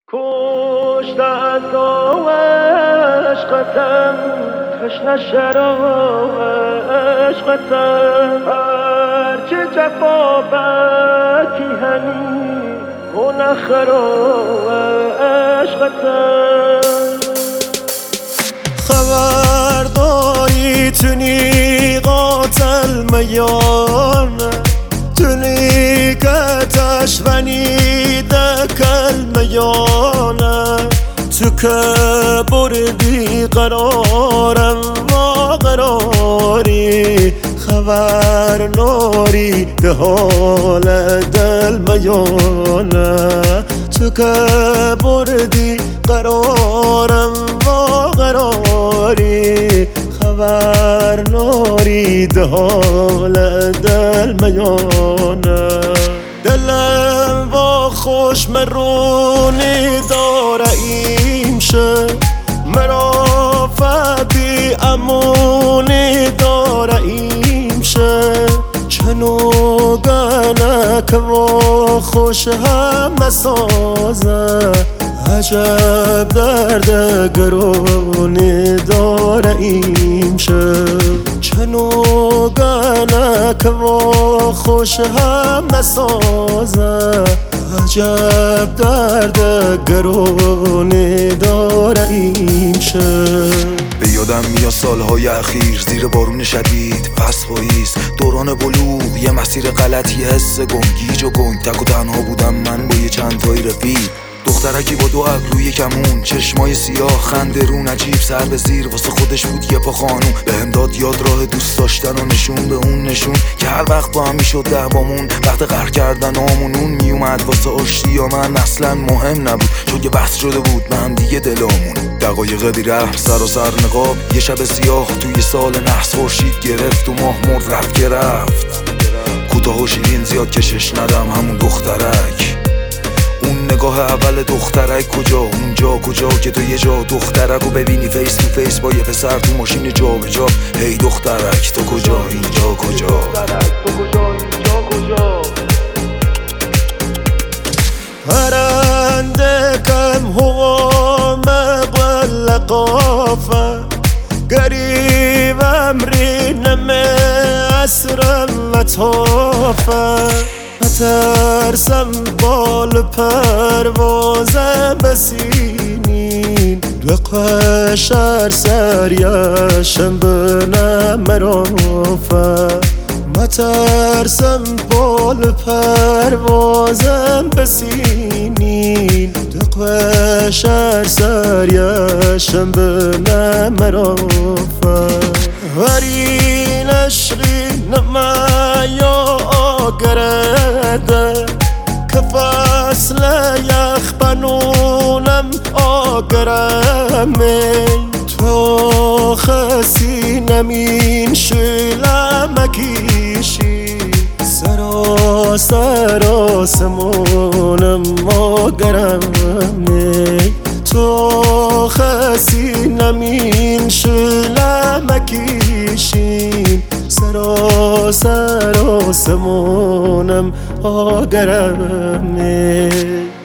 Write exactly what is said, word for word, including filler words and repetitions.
کشته از عشقتم تشنه شراب عشقتم هرچه جفا بکی همی گناه خراب عشقتم خبر داری تونی قاتل میانه تونی کتش ونیده کل میانه تو که بردی قرارم ما قراری خبر ناری ده حال دل میانه تو که بردی قرارم ما قراری خبر ناری ده حال دل میانه دلم با خوش مرونی داره ایمشه مرا فدی امونی داره ایمشه چنو گنک و خوش هم نسازه عجب درد گرونی داره ایمشه چنو گنک و خوش هم نسازه عجب درد گرونی داره ایمشه به یادم میاد سالهای اخیر زیر بارون شدید فصل پاییز دوران بلوغ یه مسیر غلطی حس گنگیج و گنگ تک و تنها بودم من با یه چند تایی رفیق دخترکی با دو ابروی کمون چشمای سیاه خنده رو نجیب سر به زیر واسه خودش بود یه پا خانوم به هم داد یاد راه دوست داشتن و نشون به اون نشون که هر وقت با هم میشد دعوامون وقت قهر کردن آمونون میومد واسه آشتی یا من اصلا مهم نبود چون که بحث شده بود من هم دیگه دلامون دقایق بی رحم سر و سر نقاب یه شب سیاه توی سال نحس خورشید گرفت و ماه مرد رفت که رفت کوتاه و شیرین زیاد کشش ندم همون دخترک اون نگاه اول دخترک کجا اونجا کجا که تو یه جا دخترک رو ببینی فیس تو فیس با یه پسر تو ماشین جا به جا هی دخترک تو کجا اینجا کجا دخترک تو کجا اینجا کجا هرنده کم هوا مقبل قافه قریب امری نمه اسرم مطافه نترسم بال پروازم بسینین دو قشر سریشم بنم مرافه نترسم بال پروازم بسینین دو قشر سریشم بنم مرافه ورین عشقی نمایا آگرده که فصل یخ بنونم آگرمه تو خسی نمین شلم کیشی سراسر آسمانم آگرمه تو خسی نمین شلم کیشی سراسر آسمانم آگرمه